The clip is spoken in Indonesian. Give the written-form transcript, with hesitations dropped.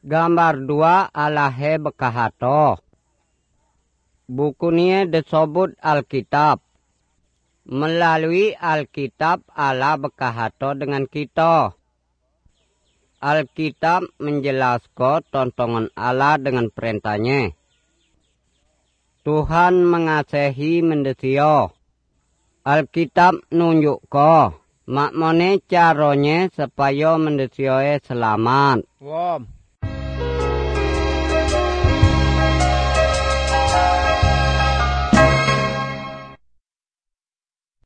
Gambar 2 alahe bekahato. Buku ini disebut Alkitab. Melalui Alkitab Allah bekahato dengan kita. Alkitab menjelaskan tontonan Allah dengan perintahnya. Tuhan mengasihi manusia. Alkitab nunjuk makmone caranya supaya manusia selamat. Wow.